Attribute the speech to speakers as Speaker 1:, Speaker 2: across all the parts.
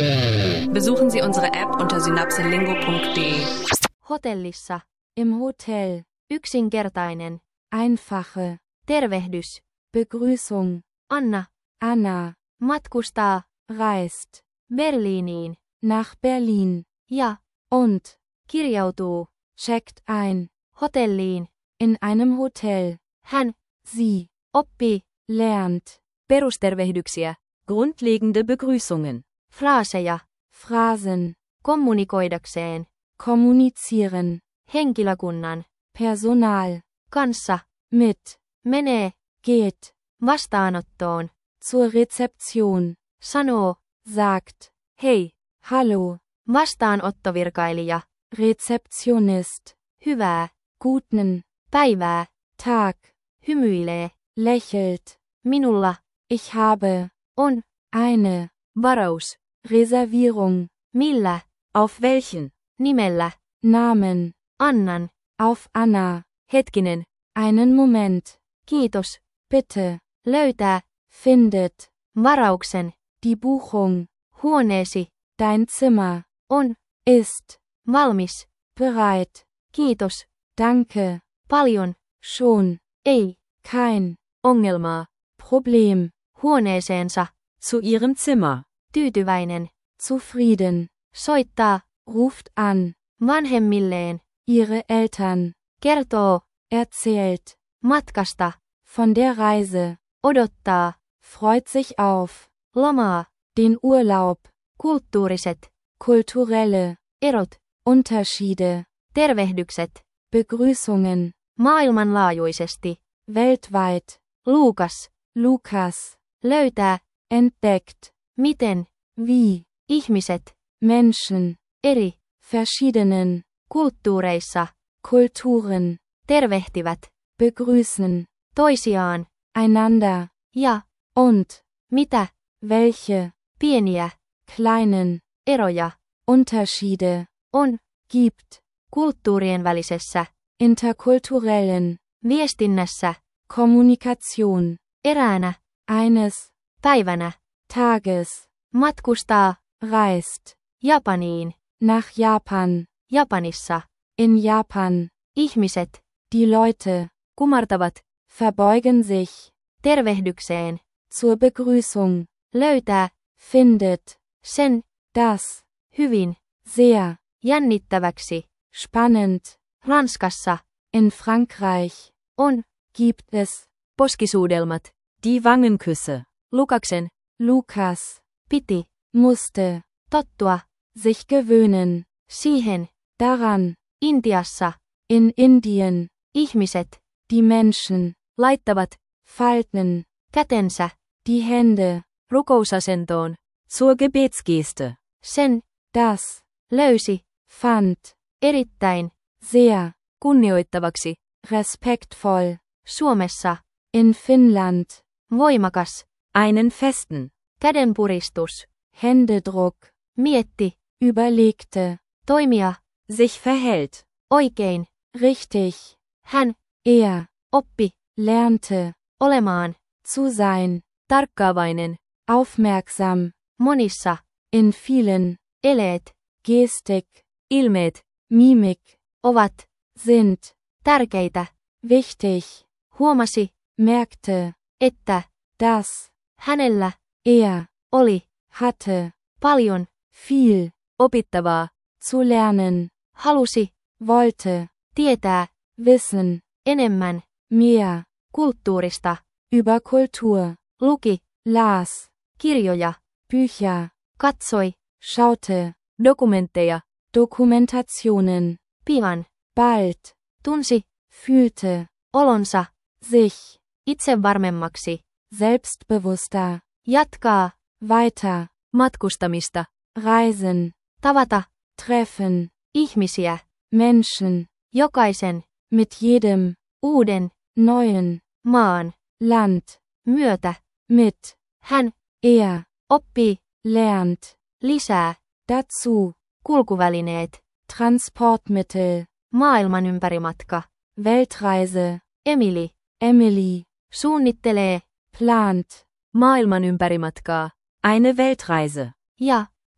Speaker 1: Besuchen Sie unsere App unter synapselingo.de.
Speaker 2: Hotellissa.
Speaker 3: Im Hotel.
Speaker 2: Yksinkertainen.
Speaker 3: Einfache.
Speaker 2: Tervehdys.
Speaker 3: Begrüßung.
Speaker 2: Anna.
Speaker 3: Anna.
Speaker 2: Matkustaa.
Speaker 3: Reist.
Speaker 2: Berliiniin.
Speaker 3: Nach Berlin.
Speaker 2: Ja.
Speaker 3: Und.
Speaker 2: Kirjautuu.
Speaker 3: Checkt ein.
Speaker 2: Hotelliin.
Speaker 3: In einem Hotel.
Speaker 2: Hän.
Speaker 3: Sie.
Speaker 2: Oppii.
Speaker 3: Lernt.
Speaker 2: Perustervehdyksiä.
Speaker 4: Grundlegende Begrüßungen.
Speaker 2: Fraaseja.
Speaker 3: Phrasen.
Speaker 2: Kommunikoidakseen.
Speaker 3: Kommunizieren.
Speaker 2: Henkilökunnan.
Speaker 3: Personal.
Speaker 2: Kanssa.
Speaker 3: Mit.
Speaker 2: Menee.
Speaker 3: Geht.
Speaker 2: Vastaanottoon.
Speaker 3: Zur Rezeption.
Speaker 2: Sanoo.
Speaker 3: Sagt.
Speaker 2: Hei.
Speaker 3: Hallo.
Speaker 2: Vastaanottovirkailija.
Speaker 3: Rezeptionist.
Speaker 2: Hyvää.
Speaker 3: Guten.
Speaker 2: Päivää.
Speaker 3: Tag.
Speaker 2: Hymyilee.
Speaker 3: Lächelt.
Speaker 2: Minulla.
Speaker 3: Ich habe.
Speaker 2: On.
Speaker 3: Eine.
Speaker 2: Varaus.
Speaker 3: Reservierung.
Speaker 2: Millä.
Speaker 4: Auf welchen?
Speaker 2: Nimellä.
Speaker 3: Namen.
Speaker 2: Annan.
Speaker 3: Auf Anna.
Speaker 2: Hetkinen.
Speaker 3: Einen Moment.
Speaker 2: Kiitos.
Speaker 3: Bitte.
Speaker 2: Löytää.
Speaker 3: Findet.
Speaker 2: Varauksen.
Speaker 3: Die Buchung.
Speaker 2: Huoneesi.
Speaker 3: Dein Zimmer.
Speaker 2: On.
Speaker 3: Ist.
Speaker 2: Valmis.
Speaker 3: Bereit.
Speaker 2: Kiitos.
Speaker 3: Danke.
Speaker 2: Paljon.
Speaker 3: Schon.
Speaker 2: Ei.
Speaker 3: Kein.
Speaker 2: Ongelmaa.
Speaker 3: Problem.
Speaker 2: Huoneeseensa.
Speaker 4: Zu Ihrem Zimmer.
Speaker 2: Tyytyväinen.
Speaker 3: Zufrieden.
Speaker 2: Soittaa.
Speaker 3: Ruft an.
Speaker 2: Vanhemmilleen.
Speaker 3: Ihre Eltern.
Speaker 2: Kertoo.
Speaker 3: Erzählt.
Speaker 2: Matkasta.
Speaker 3: Von der Reise.
Speaker 2: Odottaa.
Speaker 3: Freut sich auf.
Speaker 2: Lomaa.
Speaker 3: Den Urlaub.
Speaker 2: Kulttuuriset.
Speaker 3: Kulturelle.
Speaker 2: Erot.
Speaker 3: Unterschiede.
Speaker 2: Tervehdykset.
Speaker 3: Begrüßungen.
Speaker 2: Maailmanlaajuisesti.
Speaker 3: Weltweit.
Speaker 2: Luukas.
Speaker 3: Lukas.
Speaker 2: Löytää.
Speaker 3: Entdeckt.
Speaker 2: Miten.
Speaker 3: Wie.
Speaker 2: Ihmiset.
Speaker 3: Menschen.
Speaker 2: Eri.
Speaker 3: Verschiedenen.
Speaker 2: Kulttuureissa.
Speaker 3: Kulturen.
Speaker 2: Tervehtivät.
Speaker 3: Begrüßen.
Speaker 2: Toisiaan.
Speaker 3: Einander.
Speaker 2: Ja.
Speaker 3: Und.
Speaker 2: Mitä.
Speaker 3: Welche.
Speaker 2: Pieniä.
Speaker 3: Kleinen.
Speaker 2: Eroja.
Speaker 3: Unterschiede.
Speaker 2: On.
Speaker 3: Gibt.
Speaker 2: Kulttuurien välisessä.
Speaker 3: Interkulturellen.
Speaker 2: Viestinnässä.
Speaker 3: Kommunikation.
Speaker 2: Eräänä.
Speaker 3: Eines.
Speaker 2: Päivänä.
Speaker 3: Tages.
Speaker 2: Matkustaa.
Speaker 3: Reist.
Speaker 2: Japaniin.
Speaker 3: Nach Japan.
Speaker 2: Japanissa.
Speaker 3: In Japan.
Speaker 2: Ihmiset.
Speaker 3: Die Leute.
Speaker 2: Kumartavat.
Speaker 3: Verbeugen sich.
Speaker 2: Tervehdykseen.
Speaker 3: Zur Begrüßung.
Speaker 2: Löytää.
Speaker 3: Findet.
Speaker 2: Sen.
Speaker 3: Das.
Speaker 2: Hyvin.
Speaker 3: Sehr.
Speaker 2: Jännittäväksi.
Speaker 3: Spannend.
Speaker 2: Ranskassa.
Speaker 3: In Frankreich.
Speaker 2: On.
Speaker 3: Gibt es.
Speaker 2: Poskisuudelmat.
Speaker 4: Die Wangenküsse.
Speaker 2: Lukaksen.
Speaker 3: Lukas.
Speaker 2: Piti.
Speaker 3: Musste.
Speaker 2: Tottua.
Speaker 3: Sich gewöhnen.
Speaker 2: Siihen.
Speaker 3: Daran.
Speaker 2: Intiassa.
Speaker 3: In Indien.
Speaker 2: Ihmiset.
Speaker 3: Die Menschen.
Speaker 2: Laittavat.
Speaker 3: Falten.
Speaker 2: Kätensä.
Speaker 3: Die Hände.
Speaker 2: Rukousasentoon.
Speaker 4: Zur Gebetsgeste.
Speaker 2: Sen.
Speaker 3: Das.
Speaker 2: Löysi.
Speaker 3: Fand.
Speaker 2: Erittäin.
Speaker 3: Sehr.
Speaker 2: Kunnioittavaksi.
Speaker 3: Respektvoll.
Speaker 2: Suomessa.
Speaker 3: In Finnland.
Speaker 2: Voimakas.
Speaker 4: Einen festen.
Speaker 2: Kädenpuristus.
Speaker 3: Händedruck.
Speaker 2: Mietti.
Speaker 3: Überlegte.
Speaker 2: Toimia.
Speaker 4: Sich verhält.
Speaker 2: Oikein.
Speaker 3: Richtig.
Speaker 2: Hän.
Speaker 3: Er.
Speaker 2: Oppi.
Speaker 3: Lernte.
Speaker 2: Olemaan.
Speaker 3: Zu sein.
Speaker 2: Tarkkaavainen.
Speaker 3: Aufmerksam.
Speaker 2: Monissa.
Speaker 3: In vielen.
Speaker 2: Eleet.
Speaker 3: Gestik.
Speaker 2: Ilmeet.
Speaker 3: Mimik.
Speaker 2: Ovat.
Speaker 3: Sind.
Speaker 2: Tärkeitä.
Speaker 3: Wichtig.
Speaker 2: Huomasi.
Speaker 3: Merkte.
Speaker 2: Että.
Speaker 3: Das.
Speaker 2: Hänellä.
Speaker 3: Er.
Speaker 2: Oli.
Speaker 3: Hatte.
Speaker 2: Paljon.
Speaker 3: Viel.
Speaker 2: Opittavaa.
Speaker 3: Zu lernen.
Speaker 2: Halusi.
Speaker 3: Wollte.
Speaker 2: Tietää.
Speaker 3: Wissen.
Speaker 2: Enemmän.
Speaker 3: Mehr.
Speaker 2: Kulttuurista.
Speaker 3: Über Kultur.
Speaker 2: Luki.
Speaker 3: Las.
Speaker 2: Kirjoja.
Speaker 3: Bücher.
Speaker 2: Katsoi.
Speaker 3: Schaute.
Speaker 2: Dokumentteja.
Speaker 3: Dokumentationen.
Speaker 2: Pian.
Speaker 3: Bald.
Speaker 2: Tunsi.
Speaker 3: Fühlte.
Speaker 2: Olonsa.
Speaker 3: Sich.
Speaker 2: Itsevarmemmaksi.
Speaker 3: Selbstbewusster.
Speaker 2: Jatkaa.
Speaker 3: Weiter.
Speaker 2: Matkustamista.
Speaker 3: Reisen.
Speaker 2: Tavata.
Speaker 3: Treffen.
Speaker 2: Ihmisiä.
Speaker 3: Menschen.
Speaker 2: Jokaisen.
Speaker 3: Mit jedem.
Speaker 2: Uuden.
Speaker 3: Neuen.
Speaker 2: Maan.
Speaker 3: Land.
Speaker 2: Myötä.
Speaker 3: Mit.
Speaker 2: Hän.
Speaker 3: Er.
Speaker 2: Oppii.
Speaker 3: Lernt.
Speaker 2: Lisää.
Speaker 3: Dazu.
Speaker 2: Kulkuvälineet.
Speaker 3: Transportmittel.
Speaker 2: Maailman ympärimatka.
Speaker 3: Weltreise.
Speaker 2: Emily.
Speaker 3: Emily.
Speaker 2: Suunnittelee.
Speaker 3: Plant.
Speaker 2: Maailman ympärimatkaa.
Speaker 4: Eine Weltreise.
Speaker 2: Ja.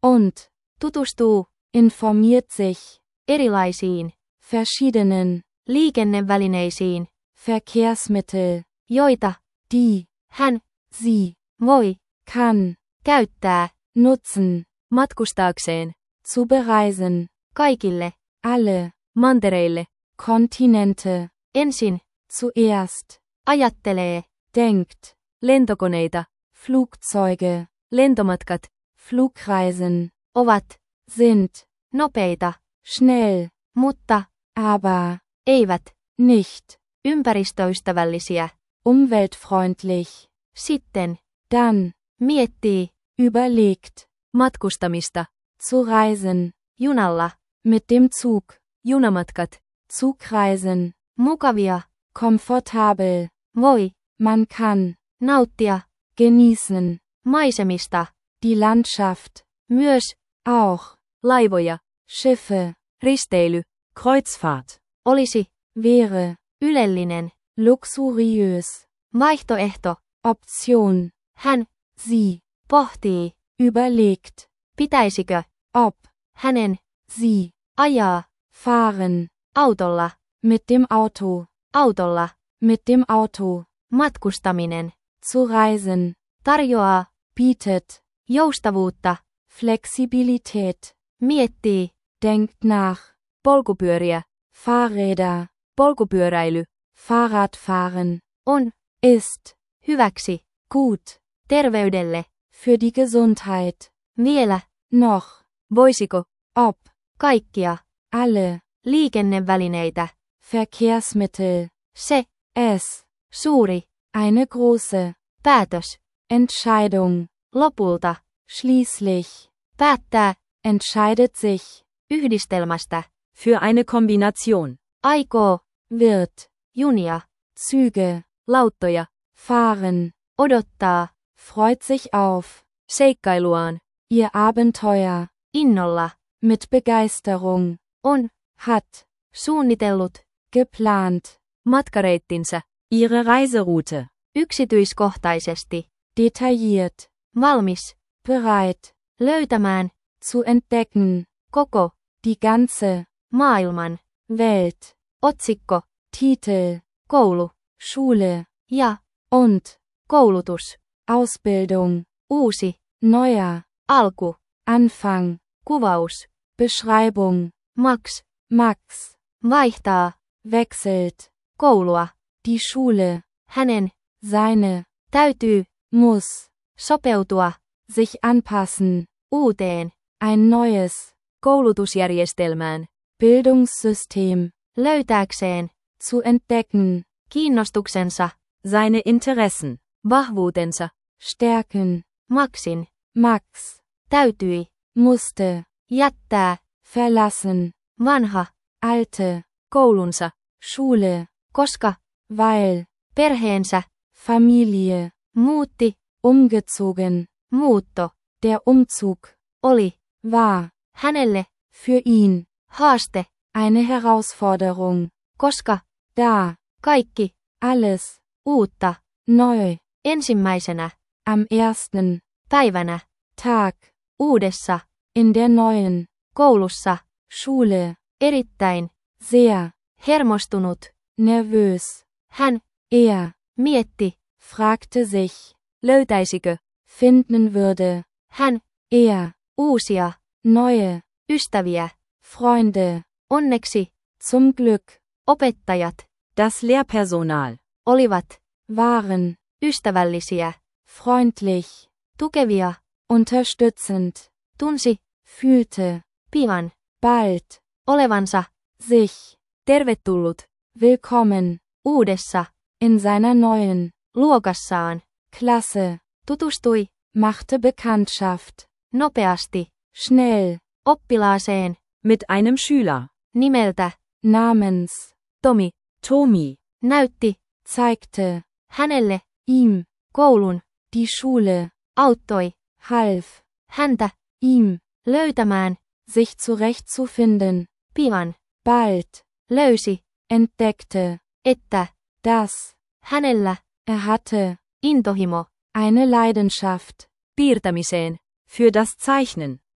Speaker 3: und,
Speaker 2: tutustuu,
Speaker 3: informiert sich,
Speaker 2: erilaisiin,
Speaker 3: verschiedenen,
Speaker 2: liikennevälineisiin,
Speaker 3: Verkehrsmittel,
Speaker 2: joita,
Speaker 3: die,
Speaker 2: hän,
Speaker 3: sie,
Speaker 2: voi,
Speaker 3: kann,
Speaker 2: käyttää,
Speaker 3: nutzen,
Speaker 4: Matkustaakseen.
Speaker 3: zu bereisen,
Speaker 2: kaikille,
Speaker 3: alle,
Speaker 4: Mantereille.
Speaker 3: Kontinente,
Speaker 2: ensin,
Speaker 3: zuerst,
Speaker 2: ajattelee,
Speaker 3: denkt,
Speaker 4: Lentokoneita.
Speaker 3: Flugzeuge,
Speaker 4: Lentomatkat.
Speaker 3: Flugreisen,
Speaker 2: ovat,
Speaker 3: sind,
Speaker 2: nopeita,
Speaker 3: schnell,
Speaker 2: mutta,
Speaker 3: aber,
Speaker 2: eivät,
Speaker 3: nicht,
Speaker 2: ympäristöystävällisiä.
Speaker 3: umweltfreundlich,
Speaker 2: Sitten,
Speaker 3: dann,
Speaker 2: miettii,
Speaker 3: überlegt,
Speaker 4: Matkustamista.
Speaker 3: zu reisen,
Speaker 2: junalla,
Speaker 3: mit dem Zug,
Speaker 4: Junamatkat.
Speaker 3: Zugreisen,
Speaker 2: mukavia,
Speaker 3: komfortabel,
Speaker 2: voi,
Speaker 3: man kann,
Speaker 2: nauttia,
Speaker 3: genießen,
Speaker 2: maisemista,
Speaker 3: die Landschaft,
Speaker 2: myös,
Speaker 3: auch,
Speaker 4: Laivoja.
Speaker 3: Schiffe,
Speaker 4: Risteily. Kreuzfahrt.
Speaker 2: olisi,
Speaker 3: wäre,
Speaker 2: ylellinen,
Speaker 3: luxuriös,
Speaker 2: vaihtoehto,
Speaker 3: Option,
Speaker 2: hän,
Speaker 3: sie,
Speaker 2: pohtii,
Speaker 3: überlegt,
Speaker 2: pitäisikö,
Speaker 3: ob,
Speaker 2: hänen,
Speaker 3: sie,
Speaker 2: ajaa,
Speaker 3: fahren,
Speaker 2: autolla,
Speaker 3: mit dem Auto,
Speaker 2: autolla,
Speaker 3: mit dem Auto,
Speaker 2: matkustaminen,
Speaker 3: zu reisen,
Speaker 2: tarjoaa,
Speaker 3: bietet,
Speaker 2: joustavuutta,
Speaker 3: Flexibilität,
Speaker 2: miettii,
Speaker 3: denkt nach,
Speaker 4: Polkupyöriä.
Speaker 3: Fahrräder,
Speaker 4: Polkupyöräily.
Speaker 3: Fahrradfahren,
Speaker 2: on,
Speaker 3: ist,
Speaker 2: hyväksi,
Speaker 3: gut,
Speaker 2: terveydelle,
Speaker 3: für die Gesundheit,
Speaker 2: vielä,
Speaker 3: noch,
Speaker 4: Voisiko.
Speaker 3: ob,
Speaker 2: kaikkia,
Speaker 3: alle,
Speaker 2: liikennevälineitä,
Speaker 3: Verkehrsmittel,
Speaker 2: se,
Speaker 3: es,
Speaker 2: suuri,
Speaker 3: eine große,
Speaker 2: päätös,
Speaker 3: Entscheidung,
Speaker 2: lopulta,
Speaker 3: schließlich,
Speaker 2: päättää,
Speaker 3: entscheidet sich,
Speaker 2: yhdistelmästä,
Speaker 4: Für eine Kombination.
Speaker 2: aikoo,
Speaker 3: wird,
Speaker 2: junia,
Speaker 3: Züge,
Speaker 4: Lauttoja.
Speaker 3: fahren,
Speaker 2: odottaa,
Speaker 3: freut sich auf,
Speaker 4: Seikkailuaan.
Speaker 3: ihr Abenteuer,
Speaker 2: innolla,
Speaker 3: mit Begeisterung,
Speaker 2: on,
Speaker 3: hat,
Speaker 2: suunnitellut,
Speaker 3: geplant,
Speaker 4: Matkareittinsä. Ihre Reiseroute.
Speaker 2: yksityiskohtaisesti,
Speaker 3: detailliert,
Speaker 2: valmis,
Speaker 3: bereit,
Speaker 2: löytämään,
Speaker 3: zu entdecken,
Speaker 2: koko,
Speaker 3: die ganze,
Speaker 2: maailman,
Speaker 3: Welt,
Speaker 2: otsikko,
Speaker 3: Titel,
Speaker 2: koulu,
Speaker 3: Schule,
Speaker 2: ja,
Speaker 3: und,
Speaker 2: koulutus,
Speaker 3: Ausbildung,
Speaker 2: uusi,
Speaker 3: neuer,
Speaker 2: alku,
Speaker 3: Anfang,
Speaker 2: kuvaus,
Speaker 3: Beschreibung,
Speaker 2: max,
Speaker 3: Max,
Speaker 2: vaihtaa,
Speaker 3: wechselt,
Speaker 2: koulua,
Speaker 3: die Schule,
Speaker 2: hänen,
Speaker 3: seine,
Speaker 2: täytyy,
Speaker 3: muss,
Speaker 2: sopeutua,
Speaker 3: sich anpassen,
Speaker 2: uuteen,
Speaker 3: ein neues,
Speaker 4: Koulutusjärjestelmään.
Speaker 3: Bildungssystem,
Speaker 2: löytääkseen,
Speaker 3: zu entdecken,
Speaker 2: kiinnostuksensa,
Speaker 4: Seine Interessen. Vahvuutensa.
Speaker 3: stärken,
Speaker 2: maksin,
Speaker 3: Max,
Speaker 2: täytyi,
Speaker 3: musste,
Speaker 2: jättää,
Speaker 3: verlassen,
Speaker 2: vanha,
Speaker 3: alte,
Speaker 4: Koulunsa.
Speaker 3: Schule,
Speaker 2: koska,
Speaker 3: weil,
Speaker 2: perheensä,
Speaker 3: Familie,
Speaker 2: muutti,
Speaker 3: umgezogen,
Speaker 2: muutto,
Speaker 3: der Umzug,
Speaker 2: oli,
Speaker 3: war,
Speaker 2: hänelle,
Speaker 3: für ihn,
Speaker 2: haaste,
Speaker 3: eine Herausforderung,
Speaker 2: koska,
Speaker 3: da,
Speaker 2: kaikki,
Speaker 3: alles,
Speaker 2: uutta,
Speaker 3: neu,
Speaker 2: ensimmäisenä,
Speaker 3: am ersten,
Speaker 2: päivänä,
Speaker 3: Tag,
Speaker 2: uudessa,
Speaker 3: in der neuen,
Speaker 2: koulussa,
Speaker 3: Schule,
Speaker 2: erittäin,
Speaker 3: sehr,
Speaker 2: hermostunut,
Speaker 3: nervös,
Speaker 2: hän,
Speaker 3: er,
Speaker 2: mietti,
Speaker 3: fragte sich,
Speaker 4: Löytäisikö.
Speaker 3: finden würde,
Speaker 2: hän,
Speaker 3: er,
Speaker 2: uusia,
Speaker 3: neue,
Speaker 2: ystäviä,
Speaker 3: Freunde,
Speaker 2: onneksi,
Speaker 3: zum Glück,
Speaker 2: opettajat,
Speaker 4: Das Lehrpersonal.
Speaker 2: olivat,
Speaker 3: waren,
Speaker 2: ystävällisiä,
Speaker 3: freundlich,
Speaker 2: tukevia,
Speaker 3: unterstützend,
Speaker 2: tunsi,
Speaker 3: fühlte,
Speaker 2: pian,
Speaker 3: bald,
Speaker 2: olevansa,
Speaker 3: sich,
Speaker 4: Tervetullut.
Speaker 3: willkommen,
Speaker 2: uudessa,
Speaker 3: in seiner neuen,
Speaker 2: luokassaan,
Speaker 3: Klasse,
Speaker 2: tutustui,
Speaker 3: machte Bekanntschaft,
Speaker 2: nopeasti,
Speaker 3: schnell,
Speaker 2: oppilaaseen,
Speaker 4: Mit einem Schüler.
Speaker 2: nimeltä,
Speaker 3: namens,
Speaker 4: Tommy. Tomi.
Speaker 2: näytti,
Speaker 3: zeigte,
Speaker 2: hänelle,
Speaker 3: ihm,
Speaker 2: koulun,
Speaker 3: die Schule,
Speaker 2: auttoi,
Speaker 3: half,
Speaker 2: häntä,
Speaker 3: ihm,
Speaker 2: löytämään,
Speaker 3: sich zurechtzufinden,
Speaker 2: pian,
Speaker 3: bald,
Speaker 2: löysi,
Speaker 3: entdeckte,
Speaker 2: että,
Speaker 3: dass,
Speaker 2: hänellä,
Speaker 3: hatte,
Speaker 2: intohimo,
Speaker 3: eine Leidenschaft,
Speaker 4: Piirtämiseen. Für das Zeichnen.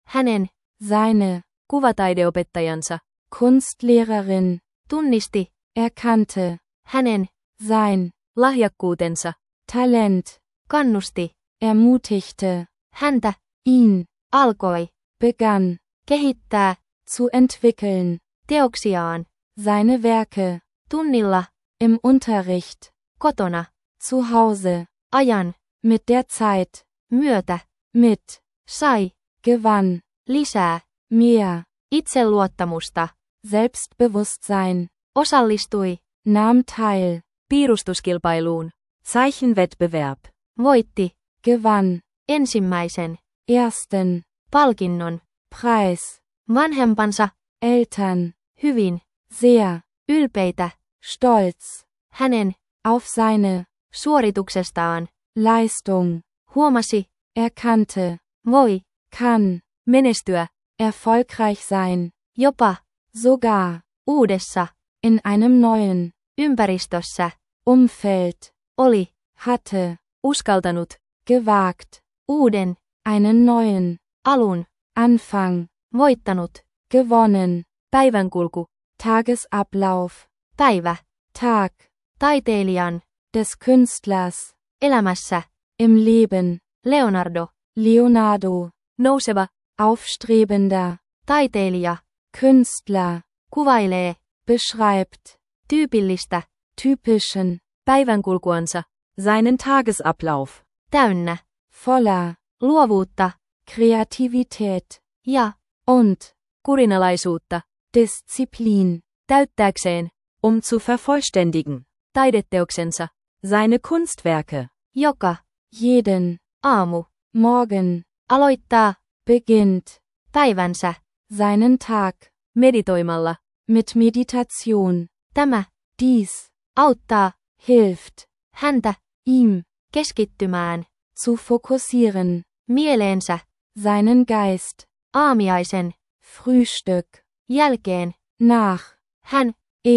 Speaker 2: hänen,
Speaker 3: seine,
Speaker 4: kuvataideopettajansa,
Speaker 3: Kunstlehrerin,
Speaker 2: tunnisti,
Speaker 3: erkannte,
Speaker 2: hänen,
Speaker 3: sein,
Speaker 4: lahjakkuutensa,
Speaker 3: Talent,
Speaker 2: kannusti,
Speaker 3: ermutigte,
Speaker 2: häntä,
Speaker 3: ihn,
Speaker 2: alkoi,
Speaker 3: begann,
Speaker 2: kehittää,
Speaker 3: zu entwickeln,
Speaker 2: teoksiaan,
Speaker 3: seine Werke,
Speaker 2: tunnilla,
Speaker 3: im Unterricht,
Speaker 2: kotona,
Speaker 3: zu Hause,
Speaker 2: ajan,
Speaker 3: mit der Zeit,
Speaker 2: myötä,
Speaker 3: mit,
Speaker 2: sai,
Speaker 3: gewann,
Speaker 2: lisää,
Speaker 3: mehr,
Speaker 2: itseluottamusta,
Speaker 3: Selbstbewusstsein,
Speaker 2: osallistui,
Speaker 3: nahm teil,
Speaker 4: piirustuskilpailuun, Zeichenwettbewerb,
Speaker 2: voitti,
Speaker 3: gewann,
Speaker 2: ensimmäisen,
Speaker 3: ersten,
Speaker 2: palkinnon,
Speaker 3: Preis,
Speaker 2: vanhempansa,
Speaker 3: Eltern,
Speaker 2: hyvin,
Speaker 3: sehr,
Speaker 2: ylpeitä,
Speaker 3: stolz,
Speaker 2: hänen,
Speaker 3: auf seine,
Speaker 2: suorituksestaan,
Speaker 3: Leistung,
Speaker 2: huomasi,
Speaker 3: erkannte,
Speaker 2: voi,
Speaker 3: kann,
Speaker 4: menestyä,
Speaker 3: erfolgreich sein,
Speaker 2: jopa,
Speaker 3: sogar,
Speaker 2: uudessa,
Speaker 3: in einem neuen,
Speaker 2: ympäristössä,
Speaker 3: Umfeld,
Speaker 2: oli,
Speaker 3: hatte,
Speaker 4: uskaltanut,
Speaker 3: gewagt,
Speaker 2: uuden,
Speaker 3: einen neuen,
Speaker 2: alun,
Speaker 3: Anfang,
Speaker 2: voittanut,
Speaker 3: gewonnen,
Speaker 4: päivänkulku,
Speaker 3: Tagesablauf,
Speaker 2: päivä,
Speaker 3: Tag,
Speaker 2: taiteilijan,
Speaker 3: des Künstlers,
Speaker 2: elämässä,
Speaker 3: im Leben,
Speaker 2: Leonardo,
Speaker 3: Leonardo,
Speaker 4: nouseva,
Speaker 3: aufstrebender,
Speaker 2: taiteilija,
Speaker 3: Künstler,
Speaker 2: kuvailee,
Speaker 3: beschreibt,
Speaker 2: tyypillistä,
Speaker 3: typischen,
Speaker 4: päivänkulkuansa, seinen Tagesablauf,
Speaker 3: täynnä, voller,
Speaker 2: luovuutta,
Speaker 3: Kreativität,
Speaker 2: ja,
Speaker 3: und,
Speaker 4: kurinalaisuutta,
Speaker 3: Disziplin,
Speaker 4: täyttääkseen, zu vervollständigen, taideteoksensa, seine Kunstwerke,
Speaker 2: joka,
Speaker 3: jeden,
Speaker 2: aamu,
Speaker 3: Morgen,
Speaker 2: aloittaa,
Speaker 3: beginnt,
Speaker 2: päivänsä,
Speaker 3: seinen Tag,
Speaker 4: meditoimalla,
Speaker 3: mit Meditation,
Speaker 2: tämä,
Speaker 3: dies,
Speaker 2: auttaa,
Speaker 3: hilft,
Speaker 2: häntä,
Speaker 3: ihm,
Speaker 2: keskittymään,
Speaker 3: zu fokussieren,
Speaker 2: mieleensä,
Speaker 3: seinen Geist,
Speaker 2: aamiaisen,
Speaker 3: Frühstück,
Speaker 2: jälkeen,
Speaker 3: nach,
Speaker 2: hän,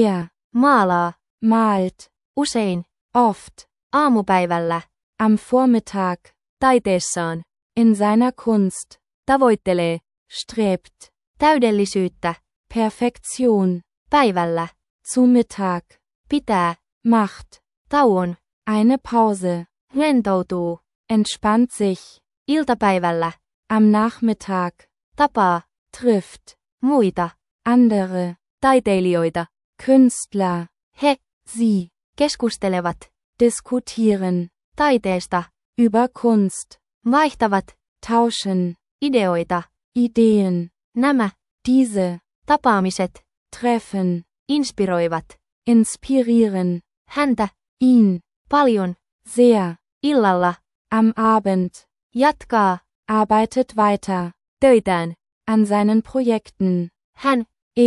Speaker 2: maalaa,
Speaker 3: malt,
Speaker 2: usein,
Speaker 3: oft,
Speaker 2: aamupäivällä,
Speaker 3: am Vormittag,
Speaker 4: taiteessaan,
Speaker 3: in seiner Kunst,
Speaker 4: tavoittelee,
Speaker 3: strebt,
Speaker 2: täydellisyyttä,
Speaker 3: Perfektion,
Speaker 2: päivällä,
Speaker 3: zu Mittag,
Speaker 2: pitää,
Speaker 3: macht,
Speaker 2: tauon,
Speaker 3: eine Pause,
Speaker 2: rentoutuu,
Speaker 3: entspannt sich,
Speaker 2: iltapäivällä,
Speaker 3: am Nachmittag,
Speaker 2: tapaa,
Speaker 3: trifft,
Speaker 2: muita,
Speaker 3: andere,
Speaker 4: taiteilijoita,
Speaker 3: Künstler,
Speaker 2: he,
Speaker 3: sie,
Speaker 2: keskustelevat,
Speaker 3: diskutieren,
Speaker 2: taiteesta,
Speaker 3: über Kunst,
Speaker 2: vaihtavat,
Speaker 3: tauschen,
Speaker 2: ideoita,
Speaker 3: Ideen,
Speaker 2: nämä,
Speaker 3: diese,
Speaker 2: tapaamiset,
Speaker 3: treffen,
Speaker 2: inspiroivat,
Speaker 3: inspirieren,
Speaker 2: häntä,
Speaker 3: ihn,
Speaker 2: paljon,
Speaker 3: sehr,
Speaker 2: illalla,
Speaker 3: am Abend,
Speaker 2: jatkaa,
Speaker 3: arbeitet weiter,
Speaker 4: töitään,
Speaker 3: an seinen Projekten,
Speaker 2: hän,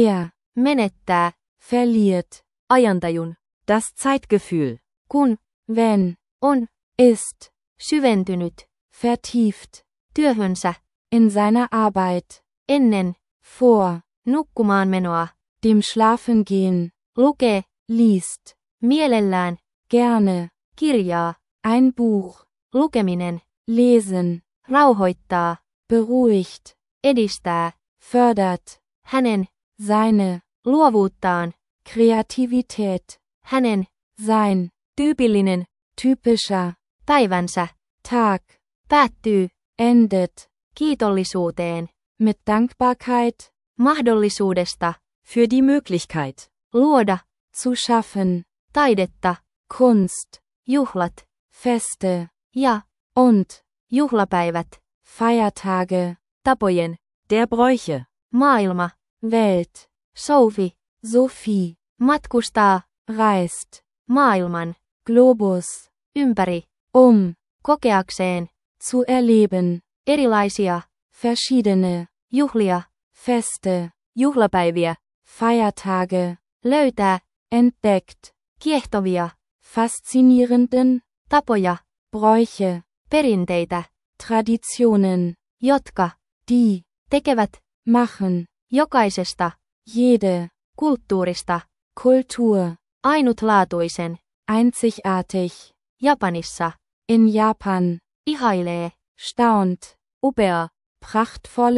Speaker 3: menettää, verliert,
Speaker 4: ajantajun, das Zeitgefühl,
Speaker 2: kun,
Speaker 3: wenn,
Speaker 2: on,
Speaker 3: ist,
Speaker 2: syventynyt,
Speaker 3: vertieft,
Speaker 2: työhönsä,
Speaker 3: in seiner Arbeit,
Speaker 2: ennen,
Speaker 3: vor,
Speaker 2: nukkumaan menoa,
Speaker 3: dem Schlafengehen,
Speaker 2: lukee,
Speaker 3: liest,
Speaker 2: mielellään,
Speaker 3: gerne,
Speaker 2: kirjaa,
Speaker 3: ein Buch,
Speaker 2: lukeminen,
Speaker 3: lesen,
Speaker 2: rauhoittaa,
Speaker 3: beruhigt,
Speaker 2: edistää,
Speaker 3: fördert,
Speaker 2: hänen,
Speaker 3: seine,
Speaker 2: luovuuttaan,
Speaker 3: Kreativität,
Speaker 2: hänen,
Speaker 3: sein,
Speaker 4: tyypillinen,
Speaker 3: typischer,
Speaker 2: päivänsä,
Speaker 3: Tag,
Speaker 2: päättyy,
Speaker 3: endet,
Speaker 2: kiitollisuuteen,
Speaker 3: mit Dankbarkeit,
Speaker 2: mahdollisuudesta,
Speaker 4: für die Möglichkeit,
Speaker 2: luoda,
Speaker 3: zu schaffen,
Speaker 2: taidetta,
Speaker 3: Kunst,
Speaker 2: juhlat,
Speaker 3: Feste,
Speaker 2: ja,
Speaker 3: und,
Speaker 2: juhlapäivät,
Speaker 3: Feiertage,
Speaker 4: tapojen, der Bräuche,
Speaker 2: maailma,
Speaker 3: Welt,
Speaker 2: Sophie,
Speaker 3: Sophie,
Speaker 2: matkustaa,
Speaker 3: reist,
Speaker 2: maailman,
Speaker 3: Globus,
Speaker 2: ympäri, kokeakseen,
Speaker 3: zu erleben,
Speaker 2: erilaisia,
Speaker 3: verschiedene,
Speaker 2: juhlia,
Speaker 3: Feste,
Speaker 4: juhlapäiviä,
Speaker 3: Feiertage,
Speaker 2: löytää,
Speaker 3: entdeckt,
Speaker 2: kiehtovia,
Speaker 3: faszinierenden,
Speaker 2: tapoja,
Speaker 3: Bräuche,
Speaker 2: perinteitä,
Speaker 3: Traditionen,
Speaker 2: jotka,
Speaker 3: die,
Speaker 2: tekevät,
Speaker 3: machen,
Speaker 2: jokaisesta,
Speaker 3: jede,
Speaker 2: kulttuurista,
Speaker 3: Kultur,
Speaker 2: ainutlaatuisen,
Speaker 3: einzigartig,
Speaker 2: Japanissa,
Speaker 3: in Japan,
Speaker 2: ihailee,
Speaker 3: staunt,
Speaker 4: upea,
Speaker 3: prachtvolle,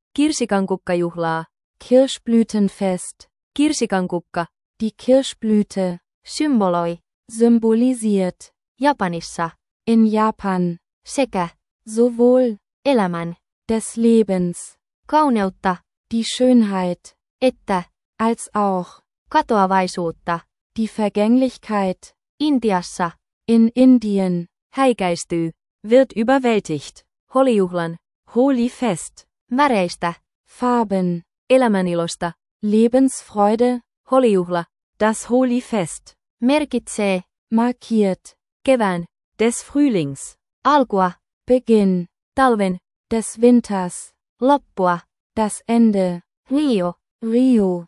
Speaker 4: Kirsikankukkajulaa.
Speaker 3: Kirschblütenfest.
Speaker 4: Kirsikankukka.
Speaker 3: Die Kirschblüte.
Speaker 2: Symboloi.
Speaker 3: Symbolisiert.
Speaker 2: Japanissa.
Speaker 3: In Japan.
Speaker 2: Sekä.
Speaker 3: Sowohl.
Speaker 2: Elämän.
Speaker 3: Des Lebens.
Speaker 2: Kauneutta.
Speaker 3: Die Schönheit.
Speaker 2: Että.
Speaker 3: Als auch.
Speaker 2: Katoavaisuutta.
Speaker 3: Die Vergänglichkeit.
Speaker 2: Intiassa.
Speaker 3: In Indien.
Speaker 4: Häikäistyy. Wird überwältigt. Holijuhlan. Holy Fest.
Speaker 2: Väreistä.
Speaker 3: Farben.
Speaker 4: Elämänilosta.
Speaker 3: Lebensfreude.
Speaker 4: Holijuhla. Das Holy Fest.
Speaker 2: Merkitsee.
Speaker 3: Markiert.
Speaker 4: Kevään. Des Frühlings.
Speaker 2: Alkua.
Speaker 3: Beginn.
Speaker 4: Talven.
Speaker 3: Des Winters.
Speaker 2: Loppua.
Speaker 3: Das Ende.
Speaker 2: Rio.
Speaker 3: Rio.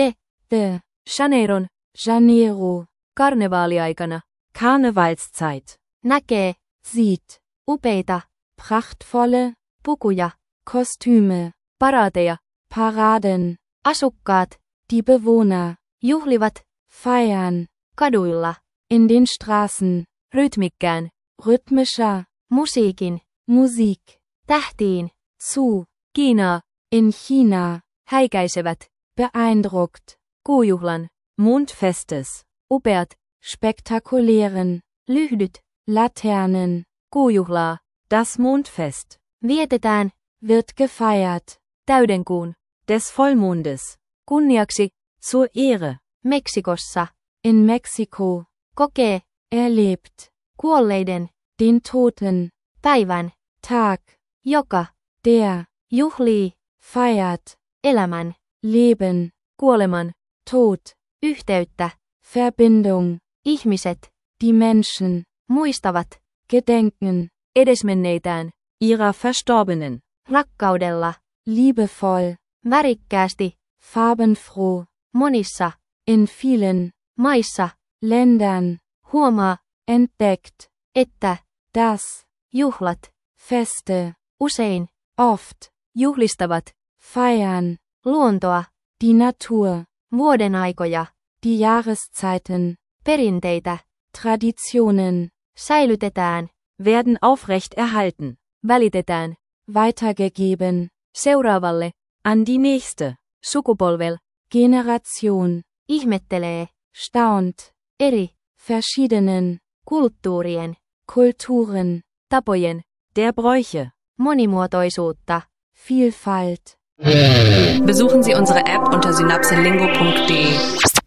Speaker 2: De.
Speaker 4: Janeiron.
Speaker 3: Janeiro.
Speaker 4: Karnevaaliaikana. Karnevalszeit.
Speaker 2: Näkee.
Speaker 3: Sieht.
Speaker 2: Upeita.
Speaker 3: Prachtvolle.
Speaker 2: Pukuja.
Speaker 3: Kostüme.
Speaker 4: Paraateja.
Speaker 3: Paraden.
Speaker 2: Asukkaat.
Speaker 3: Die Bewohner.
Speaker 2: Juhlivat.
Speaker 3: Feiern.
Speaker 2: Kaduilla.
Speaker 3: In den Straßen.
Speaker 4: Rytmikkään.
Speaker 3: Rhythmischer.
Speaker 2: Musiikin.
Speaker 3: Musik.
Speaker 2: Tähtiin.
Speaker 3: Zu.
Speaker 4: Kiinaa.
Speaker 3: In China.
Speaker 4: Häikäisevät.
Speaker 3: Beeindruckt.
Speaker 4: Kuujuhlan. Mondfestes. Upeat.
Speaker 3: Spektakulären.
Speaker 2: Lyhdyt.
Speaker 3: Laternen.
Speaker 4: Kuujuhlaa. Das Mondfest.
Speaker 2: Vietetään.
Speaker 3: Wird gefeiert.
Speaker 4: Täydenkuun. Des Vollmondes. Kunniaksi. Zur Ehre.
Speaker 2: Meksikossa.
Speaker 3: In Mexiko.
Speaker 2: Kokee.
Speaker 3: Erlebt.
Speaker 2: Kuolleiden.
Speaker 3: Den Toten.
Speaker 2: Päivän.
Speaker 3: Tag.
Speaker 2: Joka.
Speaker 3: Der.
Speaker 2: Juhlii.
Speaker 3: Feiert.
Speaker 2: Elämän.
Speaker 3: Leben.
Speaker 4: Kuoleman.
Speaker 3: Tod.
Speaker 2: Yhteyttä.
Speaker 3: Verbindung.
Speaker 2: Ihmiset.
Speaker 3: Die Menschen.
Speaker 2: Muistavat.
Speaker 3: Gedenken.
Speaker 4: Edesmenneitään. Ihrer Verstorbenen.
Speaker 2: Rakkaudella.
Speaker 3: Liebevoll.
Speaker 2: Värikkäästi.
Speaker 3: Farbenfroh.
Speaker 2: Monissa.
Speaker 3: In vielen.
Speaker 2: Maissa.
Speaker 3: Ländern.
Speaker 2: Huomaa.
Speaker 3: Entdeckt.
Speaker 2: Että.
Speaker 3: Das.
Speaker 2: Juhlat.
Speaker 3: Feste.
Speaker 2: Usein.
Speaker 3: Oft.
Speaker 4: Juhlistavat.
Speaker 3: Feiern.
Speaker 2: Luontoa.
Speaker 3: Die Natur.
Speaker 2: Vuodenaikoja.
Speaker 3: Die Jahreszeiten.
Speaker 2: Perinteitä.
Speaker 3: Traditionen.
Speaker 2: Säilytetään.
Speaker 4: Werden aufrecht erhalten. Välitetään.
Speaker 3: Weitergegeben.
Speaker 4: Seuraavalle. An die nächste. Sukupolvel.
Speaker 3: Generation.
Speaker 2: Ihmettelee.
Speaker 3: Staunt.
Speaker 2: Eri.
Speaker 3: Verschiedenen.
Speaker 2: Kulttuurien.
Speaker 3: Kulturen.
Speaker 4: Tapojen. Der Bräuche.
Speaker 2: Monimuotoisuutta.
Speaker 3: Vielfalt.
Speaker 1: Besuchen Sie unsere App unter synapselingo.de.